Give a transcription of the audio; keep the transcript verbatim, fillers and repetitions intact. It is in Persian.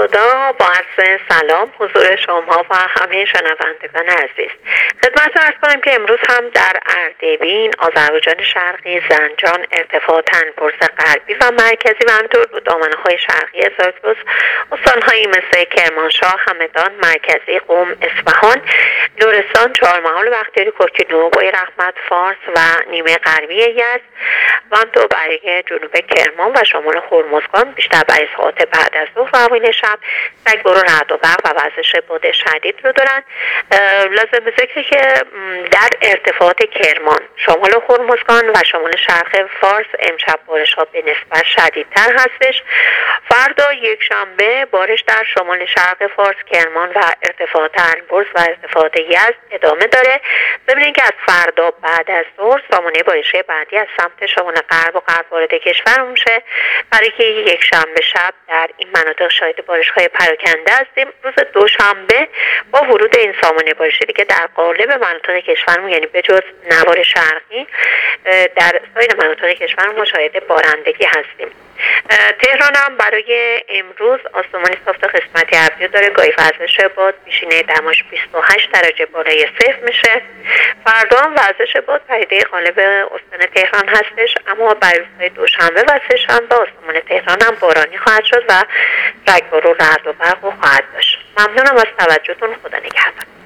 خدا، با عرض سلام حضور شما و همه شنوندگان عزیز. خدمت عرض کنم که امروز هم در اردبیل، آذربایجان شرقی، زنجان، ارتفاع تنگبرز غربی و مرکزی و همینطور دامنه‌های شرقی زاگرس، استان‌هایی مثل کرمانشاه، همدان، مرکزی، قم، اصفهان، لرستان، چهارمحال، بختیاری، کوهگیرو، رحمت، فارس و نیمه غربی یزد و همینطور برای جنوب کرمان و شمال هرمزگان بیشتر برای ساعات بعد از ظهر و اوایل شب تک‌بر و رعد و برق و وزش باد شدید رو دارن. لازم به ذکره که در ارتفاعات کرمان، شمال هرمزگان و شمال شرق فارس امشب بارش ها به نسبت شدیدتر هستش. فردا یک شنبه بارش در شمال شرق فارس، کرمان و ارتفاعات البرز و ارتفاعات یزد ادامه داره. ببینید که از فردا بعد از ظهر سامانه بارشی بعدی از سمت شمال غرب و غرب وارد کشور میشه، برای که یک شنبه شب در این مناطق شاهد بارش‌های پراکنده هستیم. روز دوشنبه با ورود این سامانه بارشی دیگه در قالب مناطق کشورمون، یعنی به جز نوار شرقی، در سایر مناطق کشورمون مشاهده بارندگی هستیم. تهران هم برای امروز آسمان صاف تا قسمتی ابری داره، گاهی وزش باد بیشینه دماش بیست و هشت درجه بالای صفر میشه. فردا هم وزش باد پدیده غالب استان تهران هستش، اما برای روزهای دوشنبه و سه‌شنبه آسمان تهران هم بارانی خواهد شد و تک‌بر و رعد و برق خواهد داشت. ممنونم از توجهتون. خدا نگهدار.